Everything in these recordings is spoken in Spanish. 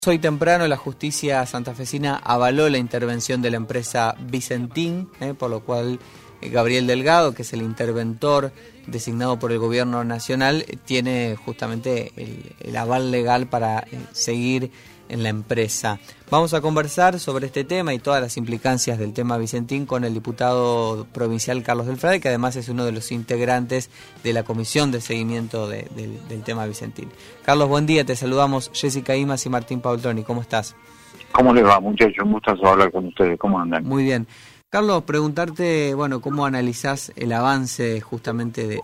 Hoy temprano la justicia santafesina avaló la intervención de la empresa Vicentín, por lo cual Gabriel Delgado, que es el interventor designado por el gobierno nacional, tiene justamente el aval legal para seguir en la empresa. Vamos a conversar sobre este tema y todas las implicancias del tema Vicentín con el diputado provincial Carlos Del Frade, que además es uno de los integrantes de la comisión de seguimiento del tema Vicentín. Carlos, buen día, te saludamos Jessica Imas y Martín Paultroni, ¿cómo estás? ¿Cómo les va, muchachos? Un gustazo hablar con ustedes, ¿cómo andan? Muy bien. Carlos, preguntarte, ¿cómo analizás el avance justamente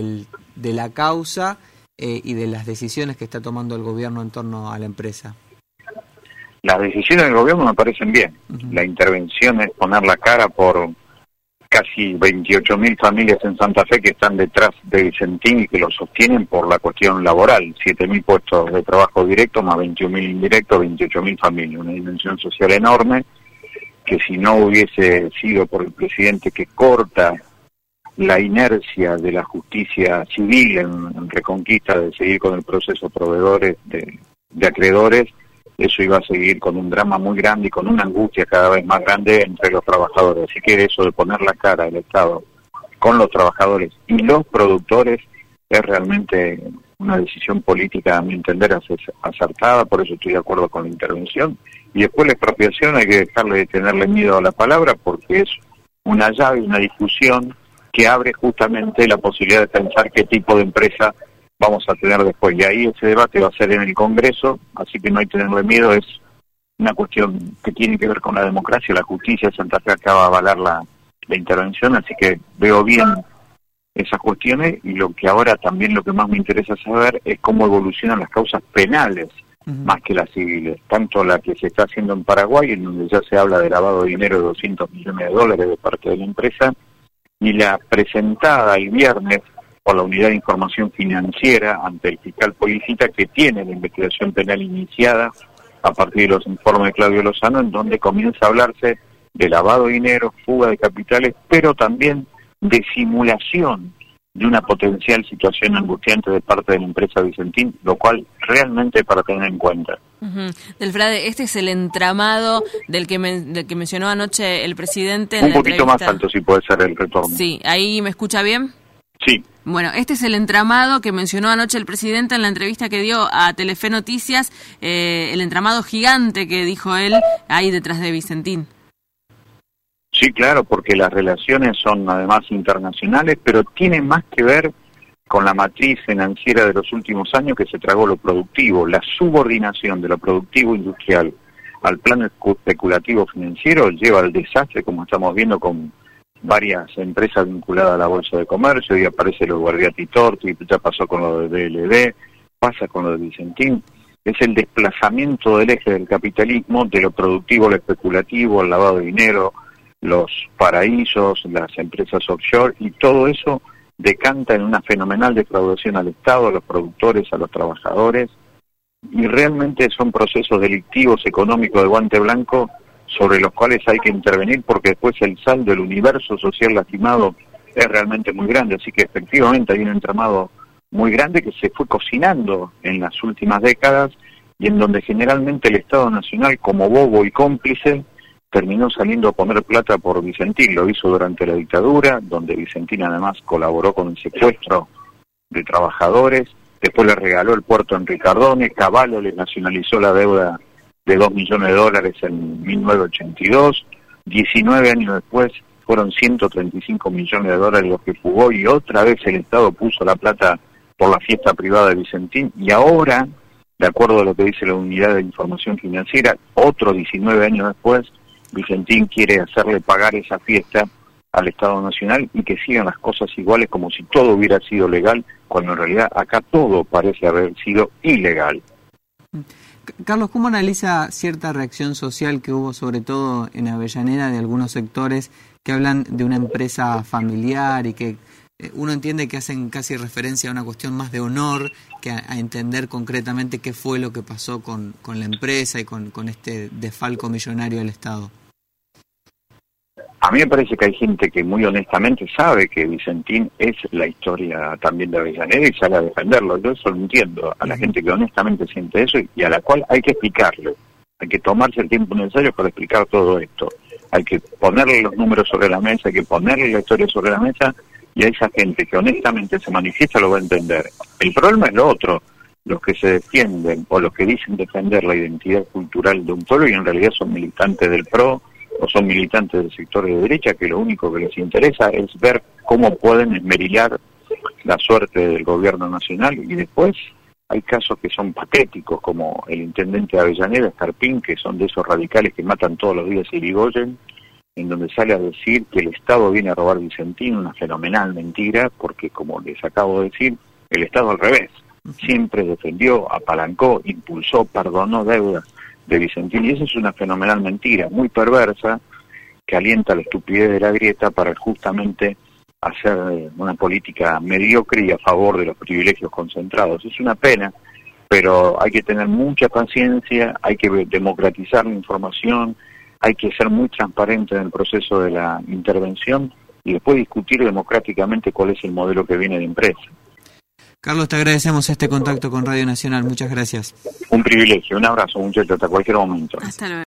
de la causa y de las decisiones que está tomando el gobierno en torno a la empresa? Las decisiones del gobierno me parecen bien. La intervención es poner la cara por casi 28.000 familias en Santa Fe que están detrás de Vicentín y que lo sostienen por la cuestión laboral. 7.000 puestos de trabajo directo más 21.000 indirectos, 28.000 familias. Una dimensión social enorme que si no hubiese sido por el presidente que corta la inercia de la justicia civil en Reconquista de seguir con el proceso proveedores de acreedores, eso iba a seguir con un drama muy grande y con una angustia cada vez más grande entre los trabajadores. Así que eso de poner la cara del Estado con los trabajadores y los productores es realmente una decisión política, a mi entender, acertada, por eso estoy de acuerdo con la intervención. Y después la expropiación hay que dejarle de tenerle miedo a la palabra porque es una llave, una discusión que abre justamente la posibilidad de pensar qué tipo de empresa vamos a tener después. Y ahí ese debate va a ser en el Congreso, así que no hay que tenerle miedo, es una cuestión que tiene que ver con la democracia. La justicia de Santa Fe acaba de avalar la intervención, así que veo bien esas cuestiones y lo que más me interesa saber es cómo evolucionan las causas penales más que las civiles, tanto la que se está haciendo en Paraguay, en donde ya se habla de lavado de dinero de $200 millones de parte de la empresa, y la presentada el viernes por la Unidad de Información Financiera ante el fiscal Policita, que tiene la investigación penal iniciada a partir de los informes de Claudio Lozano, en donde comienza a hablarse de lavado de dinero, fuga de capitales, pero también de simulación de una potencial situación angustiante de parte de la empresa Vicentín, lo cual realmente es para tener en cuenta. Del Frade, este es el entramado del que mencionó anoche el presidente en un la poquito entrevista. Más alto, si puede ser el retorno. Sí, ¿ahí me escucha bien? Sí. Bueno, este es el entramado que mencionó anoche el presidente en la entrevista que dio a Telefe Noticias, el entramado gigante que dijo él ahí detrás de Vicentín. Sí, claro, porque las relaciones son además internacionales, pero tienen más que ver con la matriz financiera de los últimos años que se tragó lo productivo. La subordinación de lo productivo industrial al plano especulativo financiero lleva al desastre, como estamos viendo con varias empresas vinculadas a la Bolsa de Comercio, y aparece lo de Guardiati Torti, ya pasó con lo de DLD, pasa con lo de Vicentín. Es el desplazamiento del eje del capitalismo de lo productivo a lo especulativo, el lavado de dinero, los paraísos, las empresas offshore, y todo eso decanta en una fenomenal defraudación al Estado, a los productores, a los trabajadores, y realmente son procesos delictivos económicos de guante blanco sobre los cuales hay que intervenir porque después el saldo del universo social lastimado es realmente muy grande. Así que efectivamente hay un entramado muy grande que se fue cocinando en las últimas décadas y en donde generalmente el Estado Nacional, como bobo y cómplice, terminó saliendo a poner plata por Vicentín. Lo hizo durante la dictadura, donde Vicentín además colaboró con el secuestro de trabajadores. Después le regaló el puerto a Enrique Cardone, Cavallo le nacionalizó la deuda de $2 millones en 1982, 19 años después fueron $135 millones los que fugó y otra vez el Estado puso la plata por la fiesta privada de Vicentín y ahora, de acuerdo a lo que dice la Unidad de Información Financiera, otros 19 años después, Vicentín quiere hacerle pagar esa fiesta al Estado Nacional y que sigan las cosas iguales como si todo hubiera sido legal, cuando en realidad acá todo parece haber sido ilegal. Carlos, ¿cómo analiza cierta reacción social que hubo sobre todo en Avellaneda de algunos sectores que hablan de una empresa familiar y que uno entiende que hacen casi referencia a una cuestión más de honor que a entender concretamente qué fue lo que pasó con la empresa y con este desfalco millonario del Estado? A mí me parece que hay gente que muy honestamente sabe que Vicentín es la historia también de Avellaneda y sale a defenderlo. Yo eso lo entiendo, a la gente que honestamente siente eso y a la cual hay que explicarle. Hay que tomarse el tiempo necesario para explicar todo esto. Hay que ponerle los números sobre la mesa, hay que ponerle la historia sobre la mesa, y a esa gente que honestamente se manifiesta lo va a entender. El problema es lo otro, los que se defienden o los que dicen defender la identidad cultural de un pueblo y en realidad son militantes del PRO o son militantes del sector de derecha, que lo único que les interesa es ver cómo pueden esmerilar la suerte del gobierno nacional. Y después hay casos que son patéticos, como el intendente de Avellaneda, Escarpín, que son de esos radicales que matan todos los días Irigoyen, en donde sale a decir que el Estado viene a robar Vicentín, una fenomenal mentira, porque como les acabo de decir, el Estado al revés, siempre defendió, apalancó, impulsó, perdonó deudas de Vicentín, y eso es una fenomenal mentira, muy perversa, que alienta la estupidez de la grieta para justamente hacer una política mediocre y a favor de los privilegios concentrados. Es una pena, pero hay que tener mucha paciencia, hay que democratizar la información, hay que ser muy transparente en el proceso de la intervención y después discutir democráticamente cuál es el modelo que viene de empresa. Carlos, te agradecemos este contacto con Radio Nacional. Muchas gracias. Un privilegio, un abrazo, muchachos, hasta cualquier momento. Hasta luego.